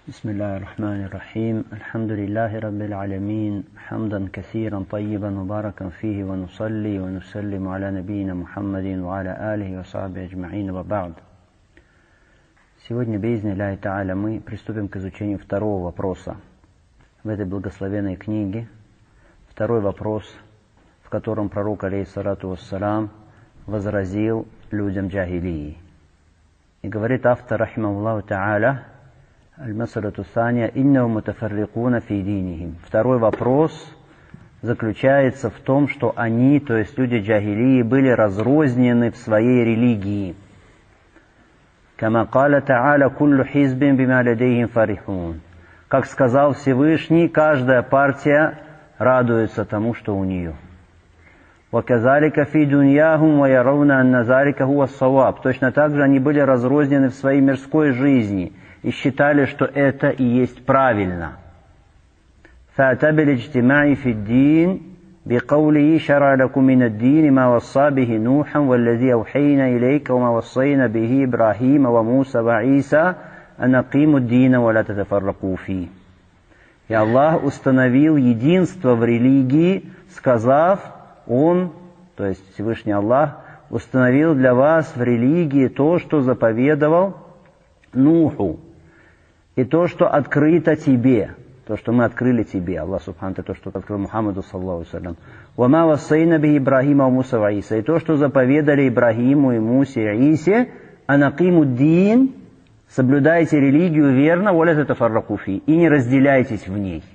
بسم الله الرحمن الرحيم الحمد لله رب العالمين حمدا كثيرا طيبا مباركا فيه ونصلي ونسلم على نبينا محمد وعلى آله وصحبه أجمعين وبعد. Сегодня, биизни Аллахи Тааля, мы приступим к изучению второго вопроса в этой благословенной книге. Второй вопрос, в котором пророк, алейхиссалату вассалям, возразил людям джахилии. И говорит автор, рахимахуллаху Тааля, аль-масалату сания иннахум мутафаррикуна фи динихим. Второй вопрос заключается в том, что они, то есть люди джахилии, были разрознены в своей религии. Кама каля та'аля куллу хизбин бима лядейхим фарихун. Как сказал Всевышний, каждая партия радуется тому, что у нее. وَكَذَلِكَ فِي دُنْيَاهُمْ وَيَرَوْنَ أَنَّ ذَلِكَ هُوَ الصَّوَابُ. Точно так же они были разрознены в своей мирской жизни и считали, что это и есть правильно. فَأَتَى بِالِاجْتِمَاعِ فِي الدِّينِ بِقَوْلِهِ شَرَعَ لَكُم مِّنَ الدِّينِ مَا وَصَّى بِهِ نُوحًا وَالَّذِي أَوْحَيْنَا إِلَيْكَ وَمَا وَصَّيْنَا بِهِ إِبْرَاهِيمَ وَمُوسَى وَعِيسَى أَنْ أَقِيمُوا الدِّينَ وَلَا تَتَفَرَّقُوا فِيهِ. И Аллах установил единство в религии, сказав, Он, то есть Всевышний Аллах, установил для вас в религии то, что заповедовал Нуху, и то, что открыто тебе, то, что мы открыли тебе, Аллах Субхану, то, что открыл Мухаммаду, саллаллаху алейхи. «Вама вассайна би Ибрахима ва Муса ва Иса», и то, что заповедали Ибрахиму и Мусе и Исе, «Анакиму дин», соблюдайте религию верно, «Валя татафарраку фи», и не разделяйтесь в ней.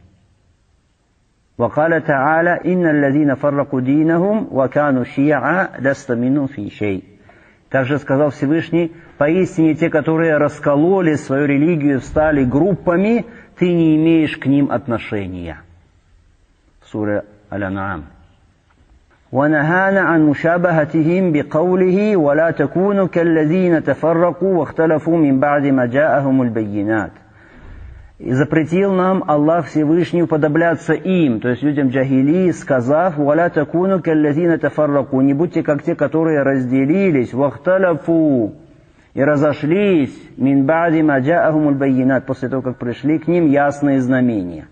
وقال تعالى إن الذين فرقوا دينهم وكانوا شيعا لست منهم في شيء. Также сказал Всевышний, поистине те, которые раскололи свою религию, встали группами, ты не имеешь к ним отношения. Сура Аль-Ан'ам. ونهانا عن مشابهتهم بقوله ولا تكونوا كالذين تفرقوا واختلفوا من بعد ما جاءهم البينات. И запретил нам Аллах Всевышний уподобляться им, то есть людям джахилии, сказав, «Валя такуну каллазина тафарраку», не будьте как те, которые разделились, «Вахталяфу», и разошлись, «Мин ба'ди ма джа'ахумуль баййинат», после того, как пришли к ним ясные знамения.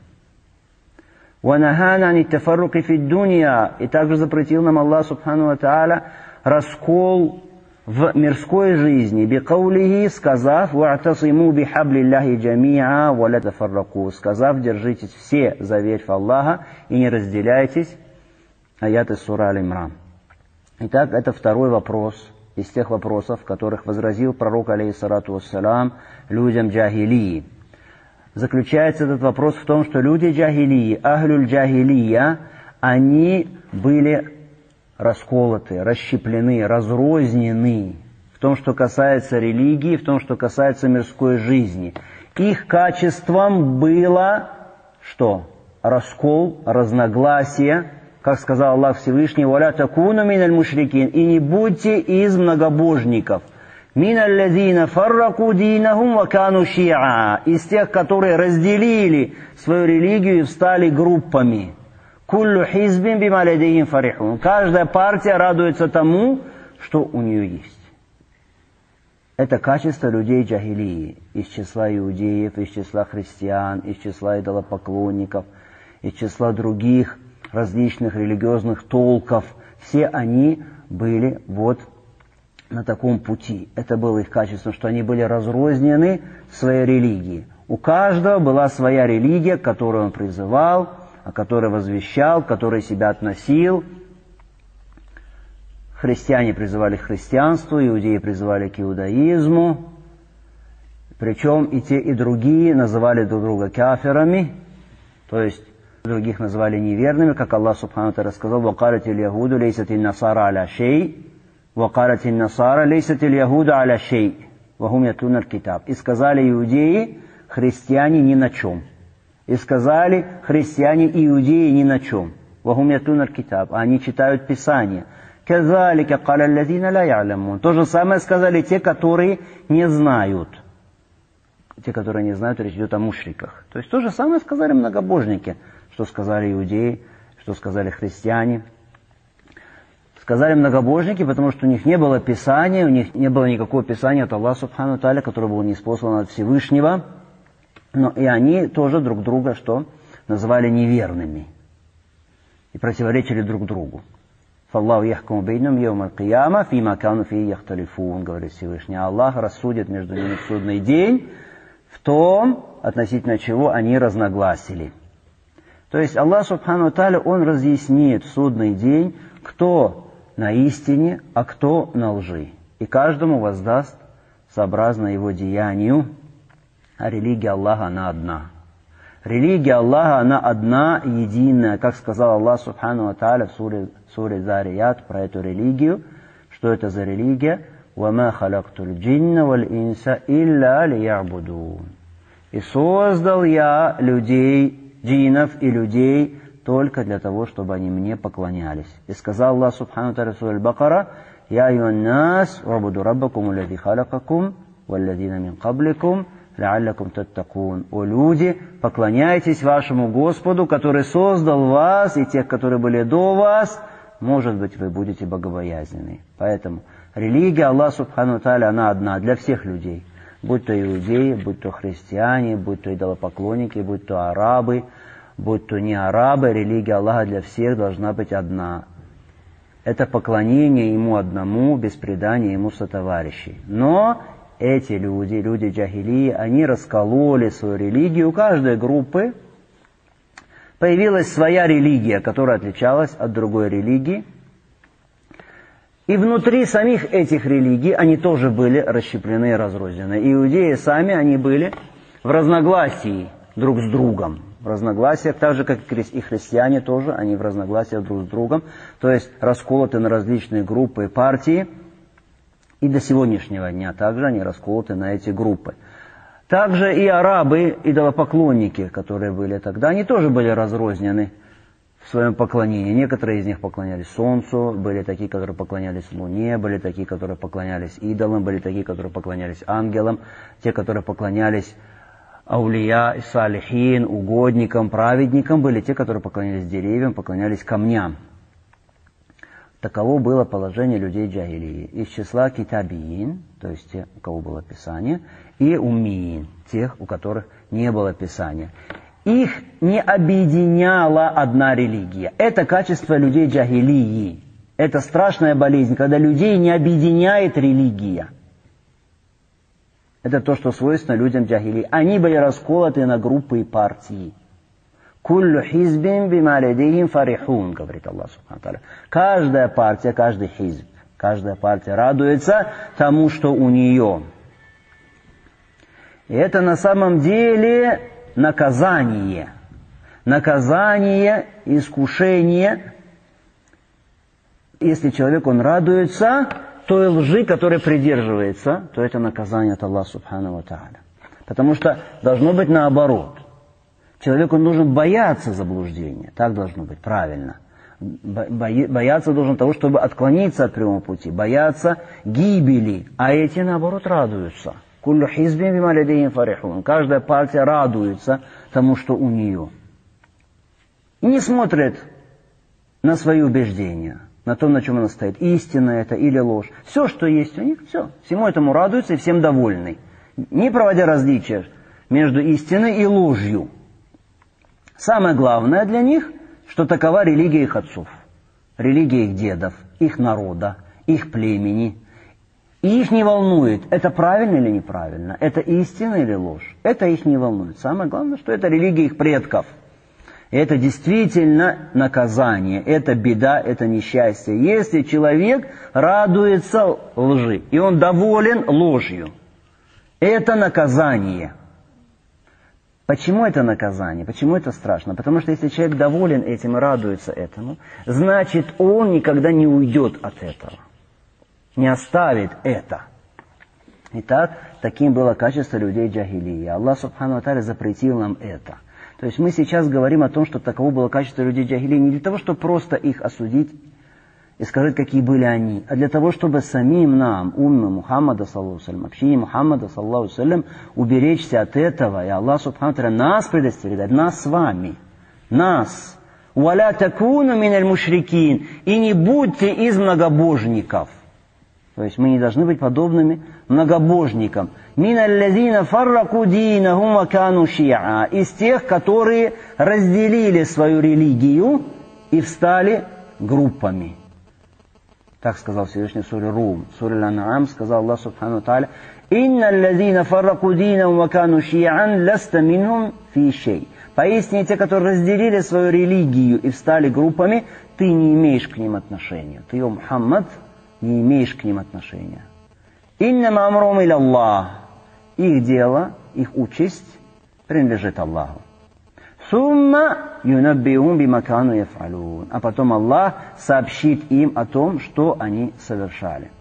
«Ванахана ани тафарруки фид дунья», и также запретил нам Аллах Субхану ва Тааля раскол в мирской жизни, бикаулихи, сказав, «Ва'тасиму бихаблиллахи джами'a ва ла тафарраку», сказав, держитесь все за ветвь Аллаха и не разделяйтесь. Аят из сура Аль-Имран. Итак, это второй вопрос из тех вопросов, в которых возразил пророк, алейхиссалату вассалям, людям джахилии. Заключается этот вопрос в том, что люди джахилии, ахлюль джахилия, они были расколоты, расщеплены, разрознены в том, что касается религии, в том, что касается мирской жизни. Их качеством было что? Раскол, разногласие, как сказал Аллах Всевышний, «Валя такуну миналь мушрикин», и не будьте из многобожников. «Миналь лазина фарраку динахум ва кану ши'a», из тех, которые разделили свою религию и встали группами. Куллу хизбин бима лядейхим фарихун. Каждая партия радуется тому, что у нее есть. Это качество людей джахилии, из числа иудеев, из числа христиан, из числа идолопоклонников, из числа других различных религиозных толков. Все они были вот на таком пути. Это было их качество, что они были разрознены в своей религии. У каждого была своя религия, к которой он призывал, о которой возвещал, к которой себя относил. Христиане призывали к христианству, иудеи призывали к иудаизму. Причем и те, и другие называли друг друга кафирами, то есть других называли неверными, как Аллах Субхану Тааля рассказал, «Вакалат иль-Яхуду лейсат иль-Насара аля шей, вакалат иль-Насара лейсат иль-Яхуду аля шей, вахум ятлун аль-Китаб». И сказали иудеи, христиане ни на чем. И сказали христиане и иудеи ни на чем. «Вахум ятлун аль-Китаб», они читают Писание. «Казалика каля аллазина ла я'ламун». То же самое сказали те, которые не знают. Те, которые не знают, речь идет о мушриках. То есть то же самое сказали многобожники, что сказали иудеи, что сказали христиане. Сказали многобожники, потому что у них не было Писания, у них не было никакого Писания от Аллаха Субхану Тааля, которое было ниспослано от Всевышнего. Но и они тоже друг друга что? Называли неверными. И противоречили друг другу. «Фаллаху яхкуму бейнум йоум аль-кияма фима кану фи яхталифун», говорит Всевышний. Аллах рассудит между ними в судный день в том, относительно чего они разногласили. То есть Аллах Субхану ва Тааля, Он разъяснит в судный день, кто на истине, а кто на лжи. И каждому воздаст сообразно его деянию. А религия Аллаха, она одна. Религия Аллаха, она одна, единая. Как сказал Аллах Субхану ва Тааля в суре Зарият про эту религию. Что это за религия? وَمَا خَلَقْتُ الْجِنَّ وَالْإِنسَ إِلَّا لِيَعْبُدُونَ. И создал я людей, джиннов и людей только для того, чтобы они мне поклонялись. И сказал Аллах Субхану ва Тааля в суре Аль-Бакара: «Я айюхан нас, вабуду раббакум аллади халакакум, валладина мин кабликум, лааллакум таттакун». О люди, поклоняйтесь вашему Господу, который создал вас и тех, которые были до вас. Может быть, вы будете богобоязненны. Поэтому религия Аллаха Субхану ва Тааля, она одна для всех людей. Будь то иудеи, будь то христиане, будь то идолопоклонники, будь то арабы, будь то не арабы, религия Аллаха для всех должна быть одна. Это поклонение Ему одному, без предания Ему сотоварищей. Но эти люди, люди джахилии, они раскололи свою религию. У каждой группы появилась своя религия, которая отличалась от другой религии. И внутри самих этих религий они тоже были расщеплены и разрознены. Иудеи сами, они были в разногласии друг с другом. В разногласиях, так же, как и христиане тоже, они в разногласиях друг с другом. То есть расколоты на различные группы и партии. И до сегодняшнего дня также они расколоты на эти группы. Также и арабы, идолопоклонники, которые были тогда, они тоже были разрознены в своем поклонении. Некоторые из них поклонялись солнцу, были такие, которые поклонялись луне, были такие, которые поклонялись идолам, были такие, которые поклонялись ангелам, те, которые поклонялись аулия, салихин, угодникам, праведникам, были те, которые поклонялись деревьям, поклонялись камням. Таково было положение людей джахилии. Из числа китабиин, то есть те, у кого было Писание, и уммиин, тех, у которых не было Писания. Их не объединяла одна религия. Это качество людей джахилии. Это страшная болезнь, когда людей не объединяет религия. Это то, что свойственно людям джахилии. Они были расколоты на группы и партии. «Куллю хизбин бима лядейхим фарихун», говорит Аллах Субхану ва Тааля. Каждая партия, каждый хизб, каждая партия радуется тому, что у нее. И это на самом деле наказание. Наказание, искушение. Если человек, он радуется той лжи, которой придерживается, то это наказание от Аллаха Субхану ва Тааля. Потому что должно быть наоборот. Человеку нужно бояться заблуждения. Так должно быть, правильно. Бояться должен того, чтобы отклониться от прямого пути. Бояться гибели. А эти, наоборот, радуются. «Куллю хизбин бима лядейхим фарихун». Каждая партия радуется тому, что у нее. И не смотрит на свои убеждения, на то, на чем она стоит. Истина это или ложь. Все, что есть у них, все. Всему этому радуются и всем довольны. Не проводя различия между истиной и ложью. Самое главное для них, что такова религия их отцов, религия их дедов, их народа, их племени. И их не волнует, это правильно или неправильно, это истина или ложь. Это их не волнует. Самое главное, что это религия их предков. И это действительно наказание, это беда, это несчастье. Если человек радуется лжи, и он доволен ложью, это наказание. Почему это наказание? Почему это страшно? Потому что если человек доволен этим и радуется этому, значит он никогда не уйдет от этого. Не оставит это. Итак, таким было качество людей джахилии. Аллах Субхану ва Тааля запретил нам это. То есть мы сейчас говорим о том, что таково было качество людей джахилии не для того, чтобы просто их осудить и сказать, какие были они, а для того, чтобы самим нам, умме Мухаммада, саллаллаху алейхи, общине Мухаммада, саллаллаху алейхи, уберечься от этого. И Аллах Субхану ва Тааля нас предостерегает, нас с вами, нас. «Валя такуну миналь мушрикин», и не будьте из многобожников. То есть мы не должны быть подобными многобожникам. Миналлазина фарраку динахум ва кану ши'a. Из тех, которые разделили свою религию и встали группами. Так сказал Всевышний в суре Рум. В суре Ан-А'ам сказал Аллах Субхану ва Тааля: «Инналлазина фарраку динахум ва кану ши'ан ласта минхум фи шей». Поистине те, которые разделили свою религию и встали группами, ты не имеешь к ним отношения. Ты, о Мухаммад, не имеешь к ним отношения. «Иннама амрум иля Аллах». Их дело, их участь принадлежит Аллаху. «Сумма юнаббиум бима кану яф'алун». А потом Аллах сообщит им о том, что они совершали.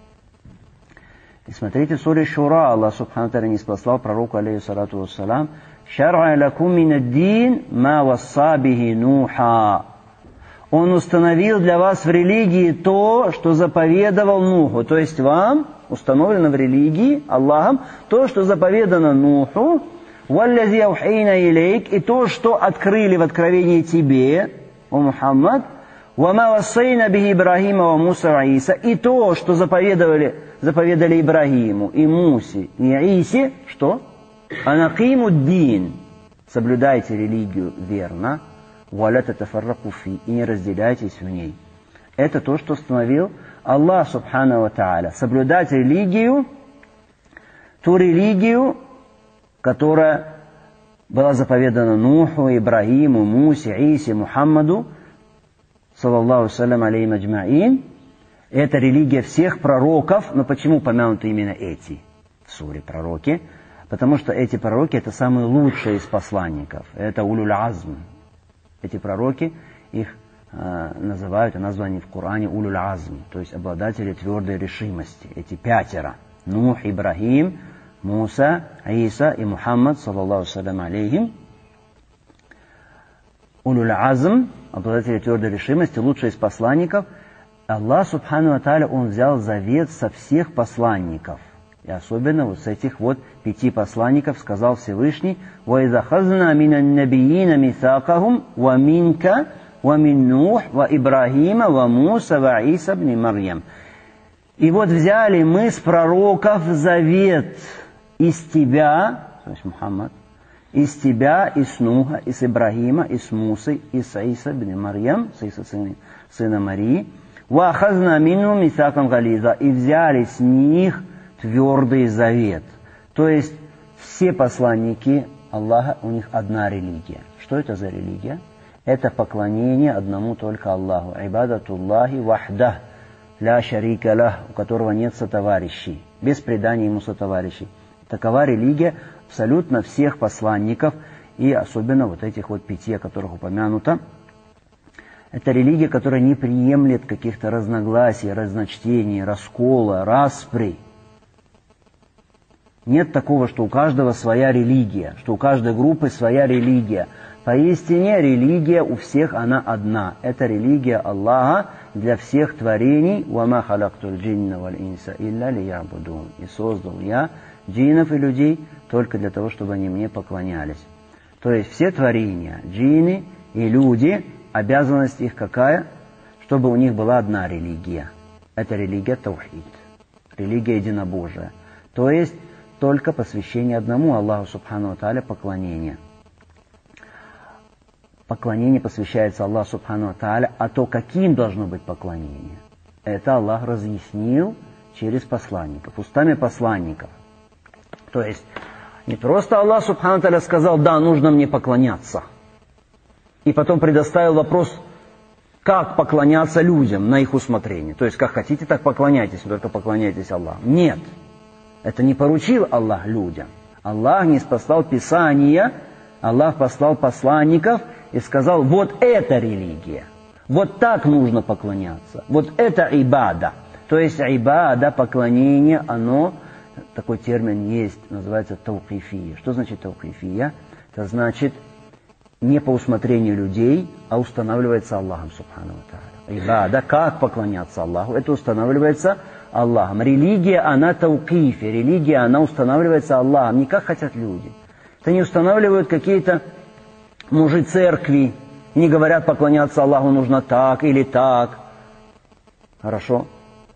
И смотрите, в суре Шура Аллах Субхану ва Тааля ниспослал пророку, алейхиссалату вассалам: «Шар'а лакум минад-дин ма васса бихи Нуха». Он установил для вас в религии то, что заповедовал Нуху. То есть вам установлено в религии Аллахом то, что заповедано Нуху. «Валлази аухейна илейк». И то, что открыли в откровении тебе, о Мухаммад. «Вама вассайна бихи Ибрахима ва Муса ва Иса». И то, что заповедали Ибрахиму и Мусе и Исе, что? «Анакиму дин». Соблюдайте религию верно. «Валя татафарраку фи». И не разделяйтесь в ней. Это то, что установил Аллах Субхану ва Тааля. Соблюдать религию, ту религию, которая была заповедана Нуху, Ибрахиму, Мусе, Исе, Мухаммаду, саллаллаху салям алейхим аджмаин. Это религия всех пророков. Но почему упомянуты именно эти в суре пророки? Потому что эти пророки — это самые лучшие из посланников. Это улюль азм. Эти пророки, их называют, и название в Коране улюль азм, то есть обладатели твердой решимости. Эти пятеро: Нух, Ибрахим, Муса, Иса и Мухаммад, саллаллаху салям алейхим. Улюль азм, обладатели твердой решимости, лучшие из посланников. Аллах Субхану ва Тааля, Он взял завет со всех посланников. И особенно вот с этих вот 5 посланников сказал Всевышний: «Ва изахазна минан набиина мисакахум ва минка ва мин Нух ва Ибрахима ва Муса ва Иса бни Марьям». И вот взяли мы с пророков завет из тебя, то есть Мухаммад, из тебя, из Нуха, из Ибрахима, из Мусы, из Иса бни Марьям, с Иса сына Марии, ва ахазна мину мисакам гализа, и взяли с них твердый завет. То есть все посланники Аллаха, у них одна религия. Что это за религия? Это поклонение одному только Аллаху. Ибадатуллахи вахдах, ля шарика лах, у которого нет сотоварищей, без предания ему сотоварищей. Такова религия абсолютно всех посланников, и особенно вот этих вот 5, о которых упомянуто. Это религия, которая не приемлет каких-то разногласий, разночтений, раскола, распри. Нет такого, что у каждого своя религия, что у каждой группы своя религия. Поистине религия у всех она одна. Это религия Аллаха для всех творений. «Вама халактуль джинна валь инса илля лиябудун». И создал я джиннов и людей только для того, чтобы они мне поклонялись. То есть все творения, джинны и люди, обязанность их какая? Чтобы у них была одна религия. Это религия таухид, религия единобожия. То есть только посвящение одному Аллаху Субхану ва Тааля, поклонение. Поклонение посвящается Аллаху Субхану ва Тааля, а то, каким должно быть поклонение, это Аллах разъяснил через посланников, устами посланников. То есть не просто Аллах Субхану ва Тааля сказал: да, нужно мне поклоняться, и потом предоставил вопрос, как поклоняться людям на их усмотрение. То есть как хотите, так поклоняйтесь, только поклоняйтесь Аллаху. Нет. Это не поручил Аллах людям. Аллах не спаслал Писания, Аллах послал посланников и сказал: вот это религия, вот так нужно поклоняться, вот это ибада. То есть ибада, поклонение, оно, такой термин есть, называется таукифия. Что значит таукифия? Это значит не по усмотрению людей, а устанавливается Аллахом Субхану ва Тааля. Ибада, как поклоняться Аллаху, это устанавливается Аллахом. Религия, она таукифи, религия, она устанавливается Аллахом, не как хотят люди. Это не устанавливают какие-то мужи церкви, не говорят, поклоняться Аллаху нужно так или так. Хорошо?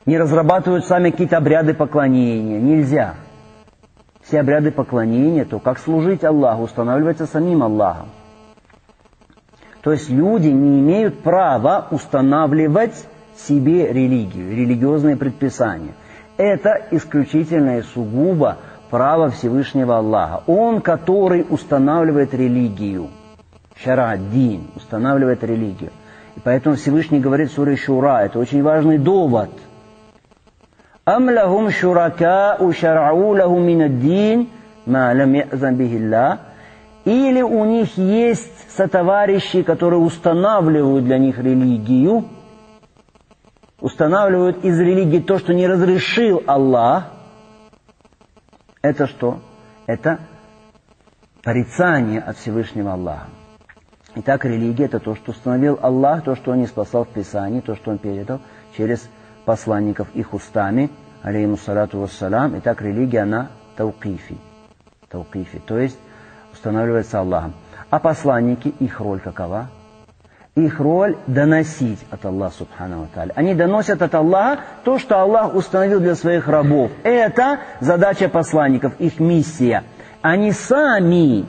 не разрабатывают сами какие-то обряды поклонения. Нельзя. Все обряды поклонения, то как служить Аллаху, устанавливается самим Аллахом. То есть люди не имеют права устанавливать себе религию, религиозные предписания. Это исключительно и сугубо право Всевышнего Аллаха. Он, который устанавливает религию. Шара-ад-дин, устанавливает религию. И поэтому Всевышний говорит в суре Шура, это очень важный довод. «Ам лахум шуракау шар'у лаху минад-дин, ма лам я'зан бихи-Аллах». Или у них есть сотоварищи, которые устанавливают для них религию, устанавливают из религии то, что не разрешил Аллах. Это что? Это порицание от Всевышнего Аллаха. Итак, религия – это то, что установил Аллах, то, что Он ниспослал в Писании, то, что Он передал через посланников их устами, алейхиссалату вассалям. Итак, религия, она таукифи, то есть устанавливается Аллахом. А посланники, их роль какова? Их роль доносить от Аллаха субхану ва тааля. Они доносят от Аллаха то, что Аллах установил для своих рабов. Это задача посланников, их миссия. Они сами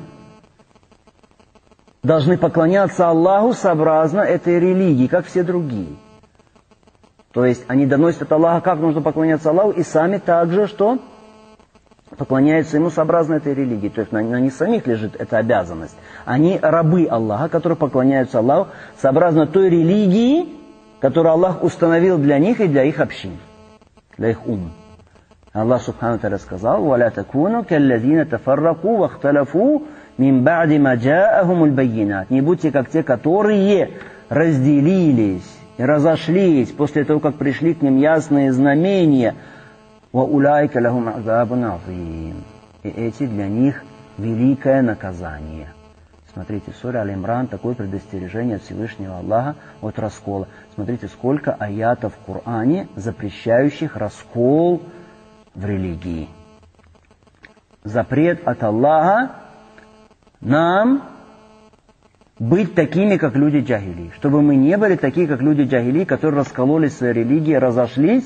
должны поклоняться Аллаху сообразно этой религии, как все другие. То есть они доносят от Аллаха, как нужно поклоняться Аллаху, и сами также, что поклоняются Ему сообразно этой религии. То есть на них самих лежит эта обязанность. Они рабы Аллаха, которые поклоняются Аллаху сообразно той религии, которую Аллах установил для них и для их общин, для их Аллах субхану тааля сказал: «Валя такуну каллазина тафарраку вахталафу мин ба'ди ма джа'ахумуль баййинат». Не будьте как те, которые разделились и разошлись после того, как пришли к ним ясные знамения. «Ва-уляйка лахум азабун азим». И эти для них великое наказание. Смотрите, в суре Аль-Имран такое предостережение от Всевышнего Аллаха от раскола. Смотрите, сколько аятов в Коране, запрещающих раскол в религии. Запрет от Аллаха нам быть такими, как люди джахили. Чтобы мы не были такие, как люди джахили, которые раскололись в своей религии, разошлись.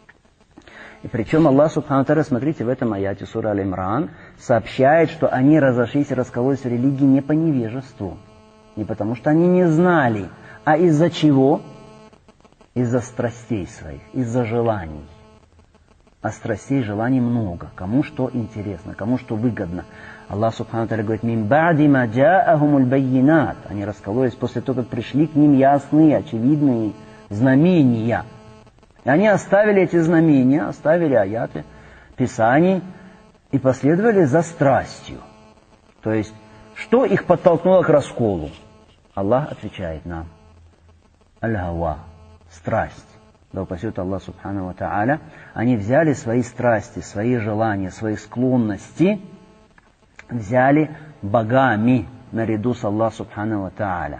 И причем Аллах субхану тааля, смотрите, в этом аяте сура Аль-Имран сообщает, что они разошлись и раскололись в религии не по невежеству. Не потому, что они не знали, а из-за чего? Из-за страстей своих, из-за желаний. А страстей и желаний много. Кому что интересно, кому что выгодно. Аллах субхану тааля говорит: «Мин ба'ди ма джа'ахумуль баййинат». Они раскололись после того, как пришли к ним ясные, очевидные знамения. И они оставили эти знамения, оставили аяты, писаний и последовали за страстью. То есть, что их подтолкнуло к расколу? Аллах отвечает нам: аль-гава, страсть. Да упасет Аллах субхану ва тааля. Они взяли свои страсти, свои желания, свои склонности, взяли богами наряду с Аллахом субхану ва тааля.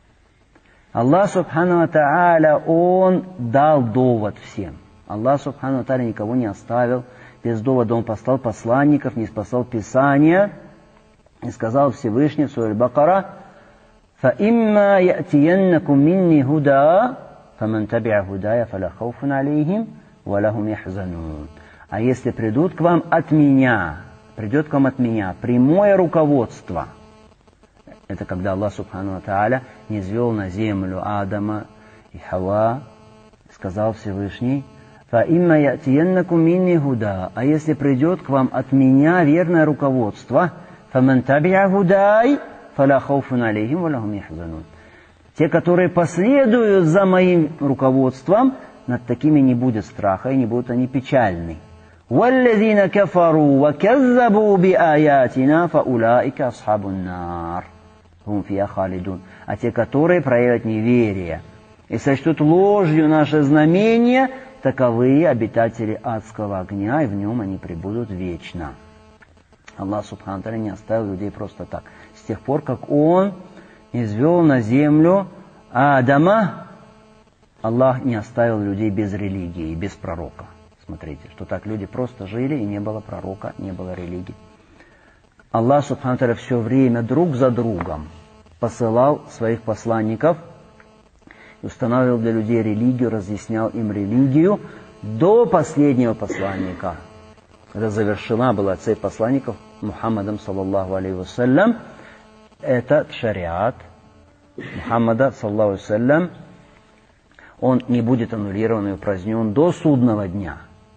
Аллах субхану ва тааля, Он дал довод всем. Аллах субхану ва тааля никого не оставил без довода. Он послал посланников, не спасал Писания. И сказал Всевышний в суре Аль-Бакара: «Фаимма я'тияннакум минни худа, фаман таби'a худая, фаля хауфун алейхим, ва лахум яхзанун». А если придет к вам от меня прямое руководство, это когда Аллах субхану ва тааля низвел на землю Адама и Хава, сказал Всевышний: «Фаимма я'тияннакум минни худа». А если придет к вам от меня верное руководство, «Фаман таби'a худай, фаля хауфун алейхим, ва лахум яхзанун». Те, которые последуют за моим руководством, над такими не будет страха и не будут они печальны. «Валлазина кафару ва каззабу би аятина, фаулаика асхабун нар». А те, которые проявят неверие и сочтут ложью наше знамение, таковы обитатели адского огня, и в нем они пребудут вечно. Аллах субхану тааля не оставил людей просто так. С тех пор, как Он низвел на землю Адама, Аллах не оставил людей без религии и без пророка. Смотрите, что так люди просто жили, и не было пророка, не было религии. Аллах субхану тааля все время друг за другом посылал своих посланников, устанавливал для людей религию, разъяснял им религию, до последнего посланника, когда завершена была цель посланников Мухаммадом, саллаллаху алейхи вассалям, этот шариат Мухаммада, саллаллаху алейхи вассалям, он не будет аннулирован и упразднен до судного дня.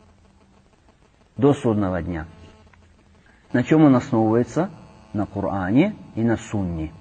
До судного дня. На чем он основывается? На Коране и на Сунне.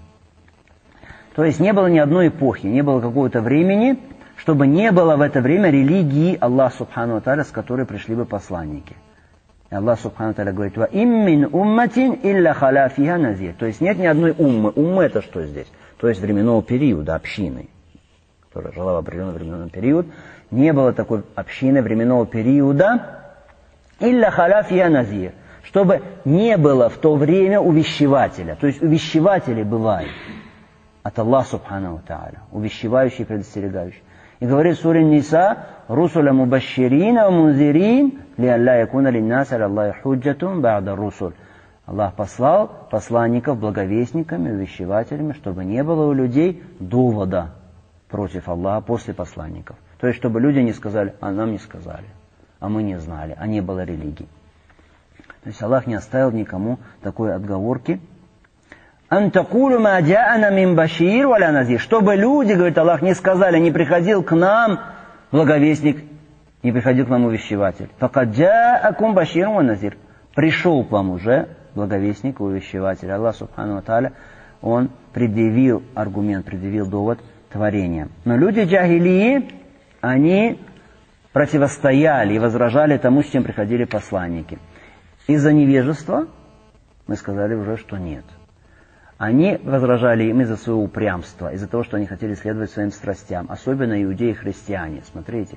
То есть не было ни одной эпохи, не было какого-то времени, чтобы не было в это время религии Аллаха Субхану ва Тааля, с которой пришли бы посланники. И Аллах Субхану ва Тааля говорит: «Ва иммин умматин илля халя фиха назир». То есть нет ни одной уммы. Умма это что здесь? То есть временного периода, общины, которая жила в определенный временной период. Не было такой общины временного периода илля халя фиха назир, чтобы не было в то время увещевателя. То есть увещеватели бывают от Аллаха Субхану ва Тааля, увещевающий и предостерегающий. И говорит в суре Ниса: «Русуля мубашширина ва мунзирин, лиалла якуна линнаса аля Аллахи худжатун ба'да русуль». Аллах послал посланников благовестниками, увещевателями, чтобы не было у людей довода против Аллаха после посланников. То есть, чтобы люди не сказали: «А нам не сказали, а мы не знали, а не было религии». То есть Аллах не оставил никому такой отговорки. «Антакулу ма джа'ана мин башир валя назир». Чтобы люди, говорит Аллах, не сказали: не приходил к нам благовестник, не приходил к нам увещеватель. «Факад джа'акум башир ва назир». Пришел к вам уже благовестник и увещеватель. Аллах Субхану ва Тааля, он предъявил аргумент, предъявил довод творения. Но люди джахилии, они противостояли и возражали тому, с чем приходили посланники. Из-за невежества мы сказали уже, что нет. Они возражали им из-за своего упрямства, из-за того, что они хотели следовать своим страстям. Особенно иудеи и христиане. Смотрите,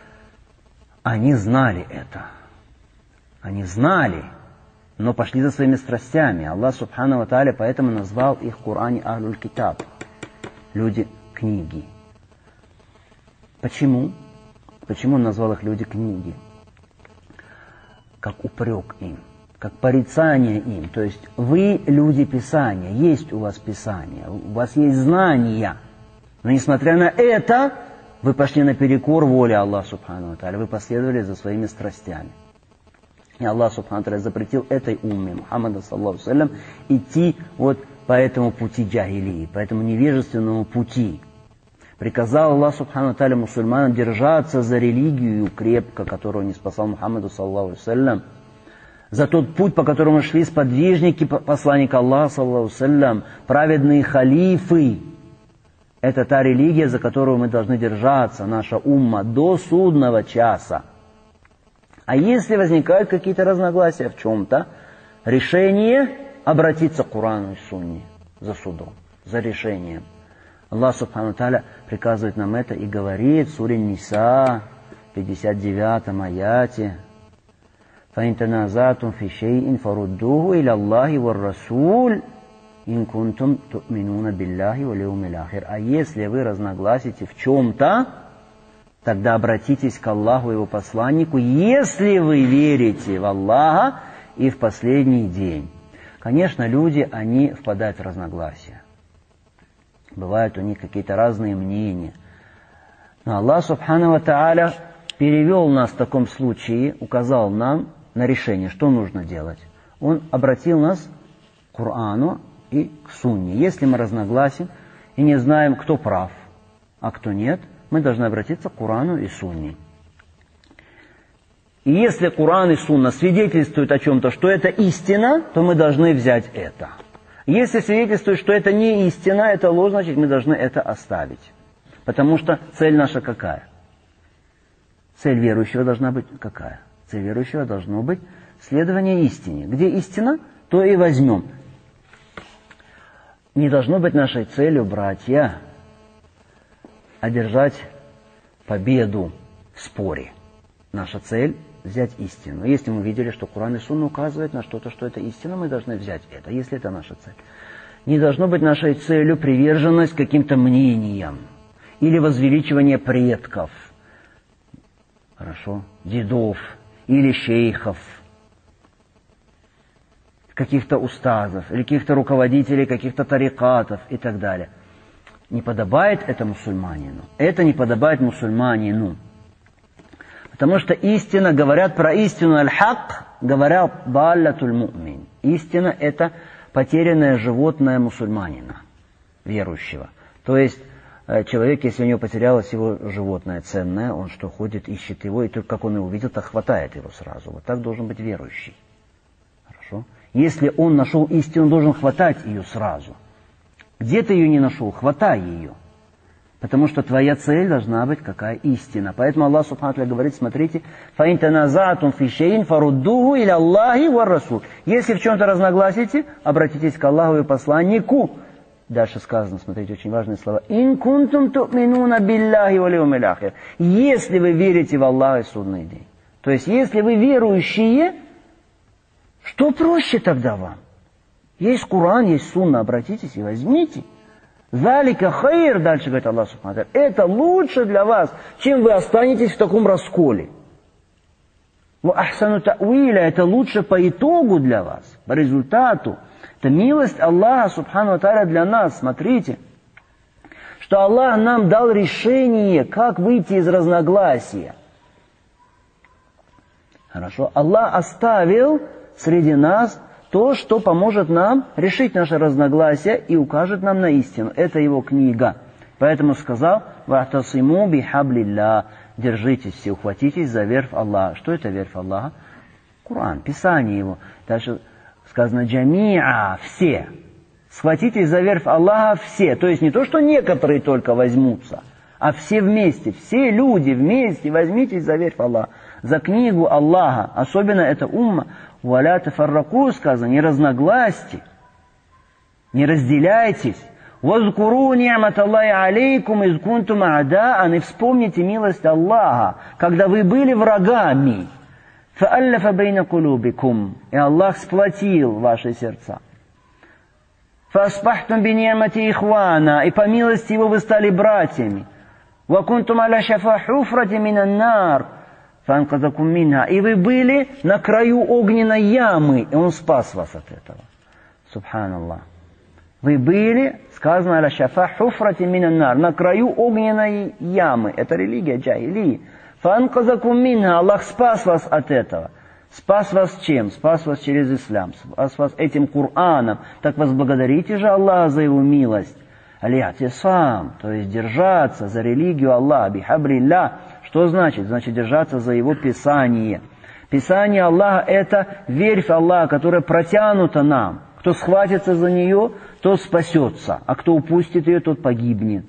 они знали это. Они знали, но пошли за своими страстями. Аллах Субхану ва Тааля поэтому назвал их в Коране Ахлюль Китаб. Люди книги. Почему? Почему он назвал их люди книги? Как упрек им, как порицание им. То есть вы люди Писания, есть у вас Писание, у вас есть знания. Но несмотря на это, вы пошли наперекор воле Аллаха Субхану ва Тааля, вы последовали за своими страстями. И Аллах Субхану ва Тааля запретил этой умме Мухаммада, саллаллаху алейхи ва саллям, идти вот по этому пути джахилии, по этому невежественному пути. Приказал Аллах Субхану ва Тааля мусульманам держаться за религию крепко, которую не спасал Мухаммаду, саллаллаху алейхи ва саллям, за тот путь, по которому шли сподвижники посланника Аллаха, саллаллаху алейхи ва саллям, праведные халифы. Это та религия, за которую мы должны держаться, наша умма, до судного часа. А если возникают какие-то разногласия в чем-то, решение обратиться к Корану и Сунне за судом, за решением. Аллах Субхану Тааля приказывает нам это и говорит в суре Ниса, 59-м аяте: «Фаин таназатум фи шейин фаруддуху иля Аллахи вар Расуль, ин кунтум ту'минуна билляхи вал яумил ахир». А если вы разногласите в чем-то, тогда обратитесь к Аллаху и Его посланнику, если вы верите в Аллаха и в последний день. Конечно, люди, они впадают в разногласия. Бывают у них какие-то разные мнения. Но Аллах Субхану ва Тааля перевел нас в таком случае, указал нам на решение, что нужно делать. Он обратил нас к Корану и к Сунне. Если мы разногласим и не знаем, кто прав, а кто нет, мы должны обратиться к Корану и Сунне. И если Коран и Сунна свидетельствуют о чем-то, что это истина, то мы должны взять это. Если свидетельствует, что это не истина, это ложь, значит мы должны это оставить. Потому что цель наша какая? Цель верующего должна быть какая? Цель верующего должно быть следование истине. Где истина, то и возьмем. Не должно быть нашей целью, братья, одержать победу в споре. Наша цель – взять истину. Если мы видели, что Коран и Сунна указывают на что-то, что это истина, мы должны взять это, если это наша цель. Не должно быть нашей целью приверженность каким-то мнениям или возвеличивание предков, хорошо, дедов или шейхов, каких-то устазов или каких-то руководителей, каких-то тарикатов и так далее. Не подобает это мусульманину. Это не подобает мусульманину. Потому что истина, говорят про истину аль-хак, говорят даллатуль му'мин. Истина – это потерянное животное мусульманина, верующего. То есть человек, если у него потерялось его животное ценное, он что, ходит, ищет его, и только как он его увидел, так хватает его сразу. Вот так должен быть верующий. Хорошо? Если он нашел истину, он должен хватать ее сразу. Где ты ее не нашел, хватай ее. Потому что твоя цель должна быть какая истина. Поэтому Аллах Субхану ва Тааля говорит, смотрите, فَإِن تَنَازَعْتُمْ فِي شَيْءٍ فَرُدُّوهُ إِلَى اللَّهِ وَالرَّسُولِ. Если в чем-то разногласите, обратитесь к Аллаху и посланнику. Дальше сказано, смотрите, очень важные слова. «Ин кунтум ту'минуна биллахи вал яумил ахир». Если вы верите в Аллаха и судный день. То есть, если вы верующие, что проще тогда вам? Есть Коран, есть Сунна, обратитесь и возьмите. «Залика хайр», дальше говорит Аллах Субхану ва Тааля, это лучше для вас, чем вы останетесь в таком расколе. «Ва ахсану та'уиля», это лучше по итогу для вас, по результату. Это милость Аллаха Субхану ва Тааля для нас. Смотрите, что Аллах нам дал решение, как выйти из разногласия. Хорошо? Аллах оставил среди нас то, что поможет нам решить наши разногласия и укажет нам на истину. Это его книга. Поэтому сказал, «Ва'тасиму бихаблилля». Держитесь все, ухватитесь за верфь Аллаха. Что это верфь Аллаха? Коран, Писание его. Дальше сказано, «Джамиа», все. Схватитесь за верфь Аллаха все. То есть не то, что некоторые только возьмутся, а все вместе, все люди вместе возьмитесь за верфь Аллаха. За книгу Аллаха, особенно это умма. «Валя тафарраку», сказано, не разногласьте, не разделяйтесь. «Вазкуру ни'мат Аллахи алейкум из кунтум а'даан», и вспомните милость Аллаха, когда вы были врагами. «Фа'аллафа бейна кулубикум», и Аллах сплотил ваши сердца. «Фа'аспахтум би ни'мати ихвана», и по милости его вы стали братьями. «Ва кунтум аля шафа хуфрати минан нар», и вы были на краю огненной ямы, и Он спас вас от этого. Субханаллах. Вы были, сказано, «Аля шафа хуфрати минан нар», на краю огненной ямы. Это религия джахили. «Фанказакум минха», Аллах спас вас от этого. Спас вас чем? Спас вас через ислам. Спас вас этим Кораном. Так возблагодарите же Аллаха за Его милость. Аль-И'тисам, то есть держаться за религию Аллаха, бихаблилля. Что значит? Значит держаться за Его Писание. Писание Аллаха – это верфь Аллаха, которая протянута нам. Кто схватится за нее, тот спасется, а кто упустит ее, тот погибнет.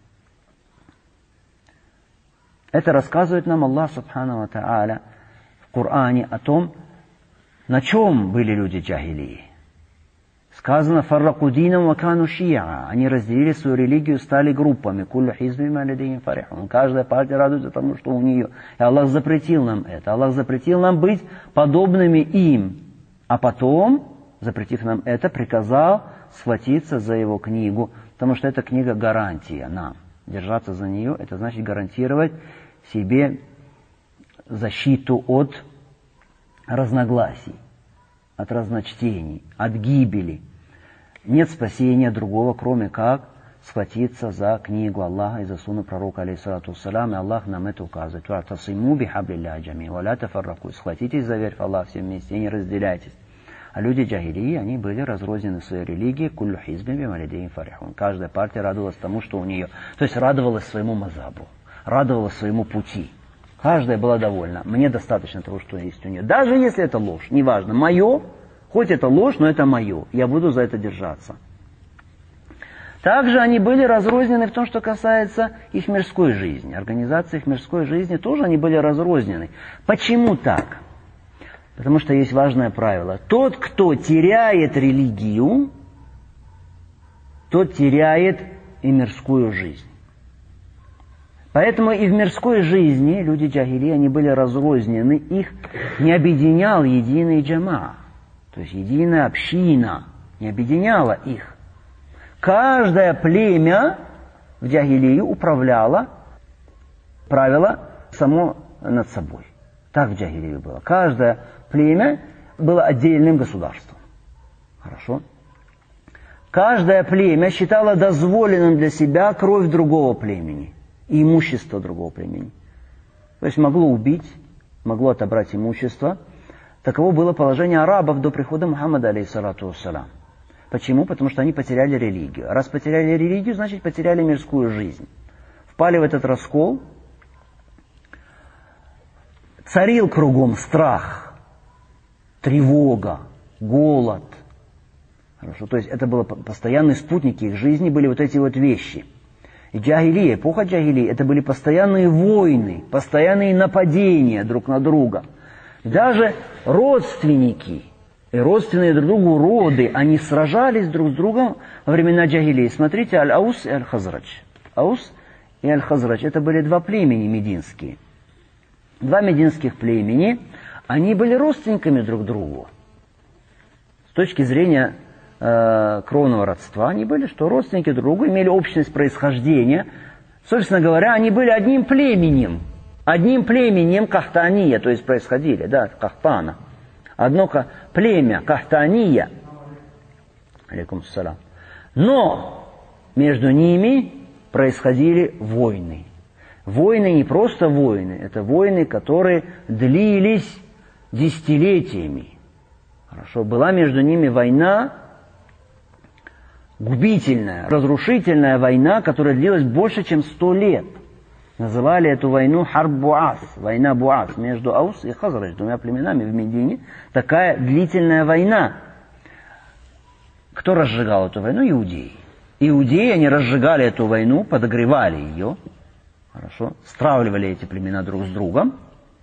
Это рассказывает нам Аллах Субхану ва Тааля в Коране о том, на чем были люди джахилии. Сказано, «Фарраку динам ва кану ши'a». Они разделили свою религию, стали группами. «Куллю хизби ма лядейхим фарихун». Каждая партия радуется тому, что у нее. И Аллах запретил нам это. Аллах запретил нам быть подобными им. А потом, запретив нам это, приказал схватиться за Его книгу. Потому что эта книга гарантия нам. Держаться за нее, это значит гарантировать себе защиту от разногласий, от разночтений, от гибели. Нет спасения другого, кроме как схватиться за книгу Аллаха и за сунну пророка, алейхиссалату вассалям, и Аллах нам это указывает. «Ва'тасиму бихаблилляхи джами'ан ва ля тафарраку». Схватитесь за верфь Аллаха все вместе и не разделяйтесь. А люди джахилии, они были разрознены в своей религии. «Куллю хизбин бима лядейхим фарихун». Каждая партия радовалась тому, что у нее. То есть радовалась своему мазабу, радовалась своему пути. Каждая была довольна. Мне достаточно того, что есть у нее. Даже если это ложь, неважно. Мое, хоть это ложь, но это мое. Я буду за это держаться. Также они были разрознены в том, что касается их мирской жизни. Организации их мирской жизни тоже они были разрознены. Почему так? Потому что есть важное правило. Тот, кто теряет религию, тот теряет и мирскую жизнь. Поэтому и в мирской жизни люди джахили, они были разрознены, их не объединял единый джама, то есть единая община, не объединяла их. Каждое племя в джахилию правило само над собой. Так в джахилии было. Каждое племя было отдельным государством. Хорошо? Каждое племя считало дозволенным для себя кровь другого племени и имущество другого племени. То есть могло убить, могло отобрать имущество. Таково было положение арабов до прихода Мухаммада, алейхиссалату вассалам. Почему? Потому что они потеряли религию. А раз потеряли религию, значит потеряли мирскую жизнь. Впали в этот раскол. Царил кругом страх, тревога, голод. Хорошо, то есть это было постоянные спутники их жизни, были вот эти вот вещи. И джахилия, эпоха джахилии, это были постоянные войны, постоянные нападения друг на друга. Даже родственники и родственные друг другу роды, они сражались друг с другом во времена джахилии. Смотрите, Аль-Аус и Аль-Хазрадж. Аус и Аль-Хазрадж, это были два племени мединские. Два мединских племени, они были родственниками друг другу. С точки зрения кровного родства, они были, что родственники друг другу, имели общность происхождения. Собственно говоря, они были одним племенем Кахтания, то есть происходили, да, Кахтана. Одно племя Кахтания. Алейкум ассалам. Но между ними происходили войны. Войны не просто войны, это войны, которые длились десятилетиями. Хорошо, была между ними война, губительная, разрушительная война, которая длилась больше, чем 100 лет. Называли эту войну Харб Буас, война Буас, между Аус и Хазрадж, двумя племенами в Медине. Такая длительная война. Кто разжигал эту войну? Иудеи. Иудеи, они разжигали эту войну, подогревали ее. Хорошо, стравливали эти племена друг с другом.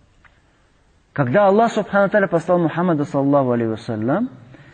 Когда Аллах Субхану Тааля послал Мухаммада, саллаллаху алейхи вассалям,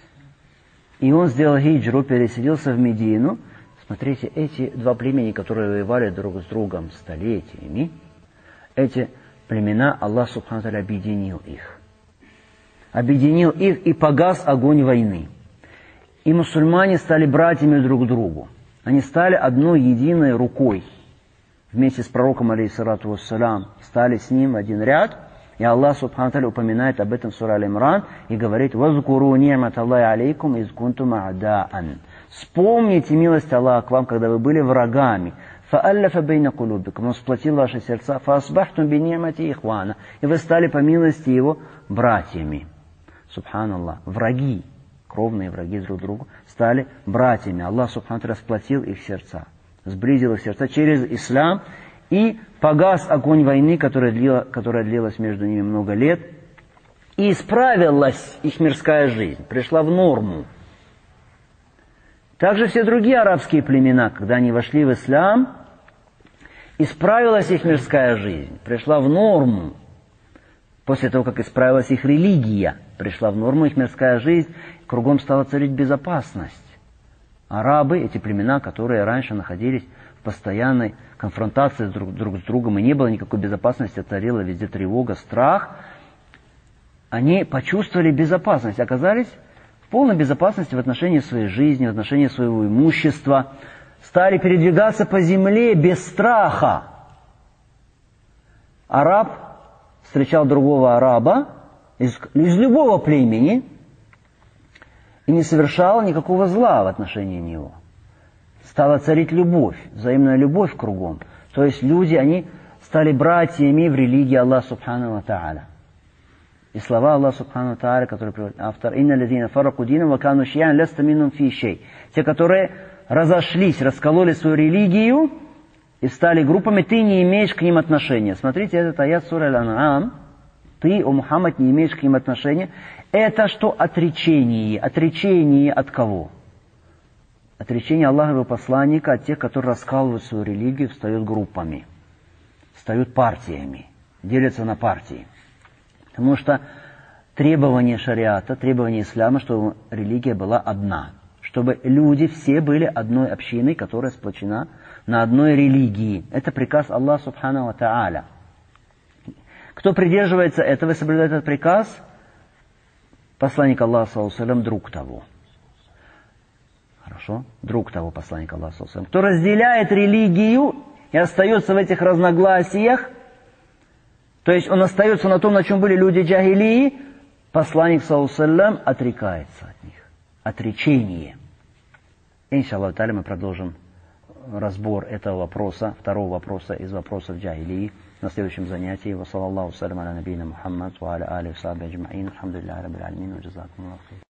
и он сделал хиджру, переселился в Медину, смотрите, эти два племени, которые воевали друг с другом столетиями, эти племена Аллах Субхану Тааля объединил их. Объединил их, и погас огонь войны. И мусульмане стали братьями друг другу. Они стали одной единой рукой. Вместе с пророком, алейхиссалату вассалям, стали с ним в один ряд. И Аллах Субхану Тааля упоминает об этом в суре Аль-Имран и говорит: «Вазкуру ни'мат Аллахи алейкум из кунтум а'даан». Вспомните милость Аллаха к вам, когда вы были врагами. «Фа'аллафа бейна кулубикум». Он сплотил ваши сердца. «Фа'асбахтум би ни'мати ихвана». И вы стали по милости Его братьями. Субханаллах. Враги, кровные враги друг другу, стали братьями. Аллах Субхану Тааля сплотил их сердца, сблизил их сердца через ислам. И погас огонь войны, которая длилась между ними много лет. И исправилась их мирская жизнь, пришла в норму. Также все другие арабские племена, когда они вошли в ислам, исправилась их мирская жизнь, пришла в норму. После того, как исправилась их религия, пришла в норму их мирская жизнь, кругом стала царить безопасность. Арабы, эти племена, которые раньше находились в постоянной конфронтации друг с другом, и не было никакой безопасности, царила везде тревога, страх, они почувствовали безопасность, оказались в полной безопасности в отношении своей жизни, в отношении своего имущества, стали передвигаться по земле без страха. Араб встречал другого араба из любого племени и не совершал никакого зла в отношении него. Стала царить любовь, взаимная любовь кругом. То есть люди, они стали братьями в религии Аллаха Субхану ва Тааля. И слова Аллаха Субхану ва Тааля, которые приводит автор: «Инна лазина фараку динам ва кану шиян ласта минум фи шей». Те, которые разошлись, раскололи свою религию и стали группами, ты не имеешь к ним отношения. Смотрите, этот аят сура Аль-Ан'ам. Ты, о Мухаммад, не имеешь к ним отношения. Это что? Отречение. Отречение от кого? Отречение Аллаха, его посланника, от тех, которые раскалывают свою религию, встают группами, встают партиями, делятся на партии. Потому что требование шариата, требование ислама, чтобы религия была одна, чтобы люди все были одной общиной, которая сплочена на одной религии. Это приказ Аллаха Субхану ва Тааля. Кто придерживается этого и соблюдает этот приказ, посланник Аллаха, саллаллаху алейхи ва саллям, друг того. Хорошо? Друг того посланника Аллаха, саллаллаху алейхи ва саллям. Кто разделяет религию и остается в этих разногласиях, то есть он остается на том, на чем были люди джахилии, посланник, саллаллаху алейхи ва саллям, отрекается от них. Отречение. Иншаллаху та'аля мы продолжим разбор этого вопроса, второго вопроса из вопросов джахилии. на следующем занятии. Ва саллаллаху салям аля набийна Мухаммад ва аля али ва сахби аджмаин. Алхамдулиллахи раббил алямин. Ва джазакумуллаху хейран.